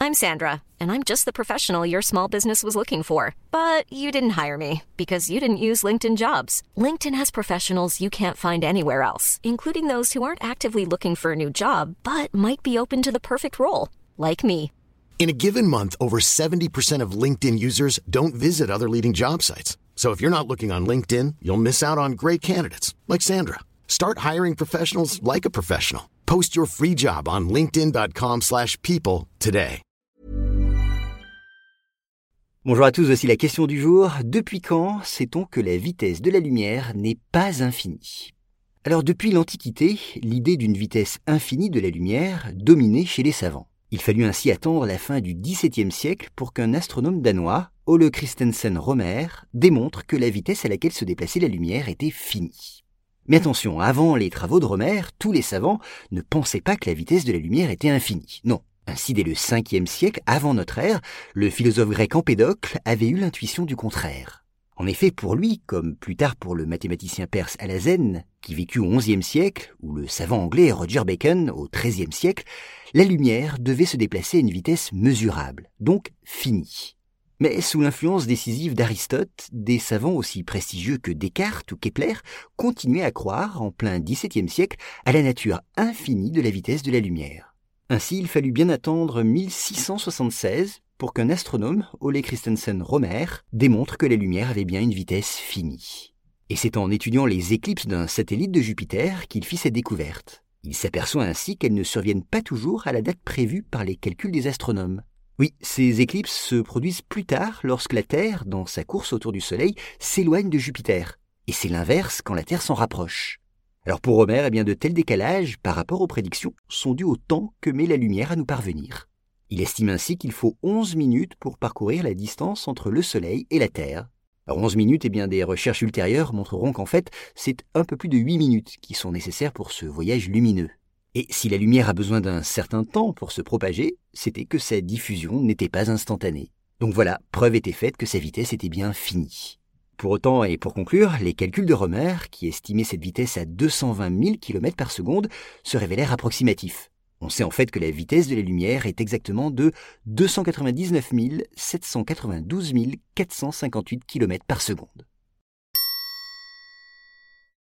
I'm Sandra, and I'm just the professional your small business was looking for. But you didn't hire me because you didn't use LinkedIn Jobs. LinkedIn has professionals you can't find anywhere else, including those who aren't actively looking for a new job, but might be open to the perfect role, like me. In a given month, over 70% of LinkedIn users don't visit other leading job sites. So if you're not looking on LinkedIn, you'll miss out on great candidates like Sandra. Start hiring professionals like a professional. Post your free job on linkedin.com/people today. Bonjour à tous, voici la question du jour. Depuis quand sait-on que la vitesse de la lumière n'est pas infinie ? Alors depuis l'Antiquité, l'idée d'une vitesse infinie de la lumière dominait chez les savants. Il fallut ainsi attendre la fin du XVIIe siècle pour qu'un astronome danois, Ole Christensen Romer, démontre que la vitesse à laquelle se déplaçait la lumière était finie. Mais attention, avant les travaux de Romer, tous les savants ne pensaient pas que la vitesse de la lumière était infinie. Non. Ainsi, dès le 5e siècle, avant notre ère, le philosophe grec Empédocle avait eu l'intuition du contraire. En effet, pour lui, comme plus tard pour le mathématicien perse Alhazen, qui vécut au XIe siècle, ou le savant anglais Roger Bacon au XIIIe siècle, la lumière devait se déplacer à une vitesse mesurable, donc finie. Mais sous l'influence décisive d'Aristote, des savants aussi prestigieux que Descartes ou Kepler continuaient à croire, en plein XVIIe siècle, à la nature infinie de la vitesse de la lumière. Ainsi, il fallut bien attendre 1676 pour qu'un astronome, Ole Christensen Romer, démontre que la lumière avait bien une vitesse finie. Et c'est en étudiant les éclipses d'un satellite de Jupiter qu'il fit cette découverte. Il s'aperçoit ainsi qu'elles ne surviennent pas toujours à la date prévue par les calculs des astronomes. Oui, ces éclipses se produisent plus tard lorsque la Terre, dans sa course autour du Soleil, s'éloigne de Jupiter. Et c'est l'inverse quand la Terre s'en rapproche. Alors pour Romer, eh bien de tels décalages, par rapport aux prédictions, sont dus au temps que met la lumière à nous parvenir. Il estime ainsi qu'il faut 11 minutes pour parcourir la distance entre le Soleil et la Terre. Alors 11 minutes, eh bien des recherches ultérieures montreront qu'en fait, c'est un peu plus de 8 minutes qui sont nécessaires pour ce voyage lumineux. Et si la lumière a besoin d'un certain temps pour se propager, c'était que sa diffusion n'était pas instantanée. Donc voilà, preuve était faite que sa vitesse était bien finie. Pour autant, et pour conclure, les calculs de Romer, qui estimaient cette vitesse à 220 000 km par seconde, se révélèrent approximatifs. On sait en fait que la vitesse de la lumière est exactement de 299 792 458 km par seconde.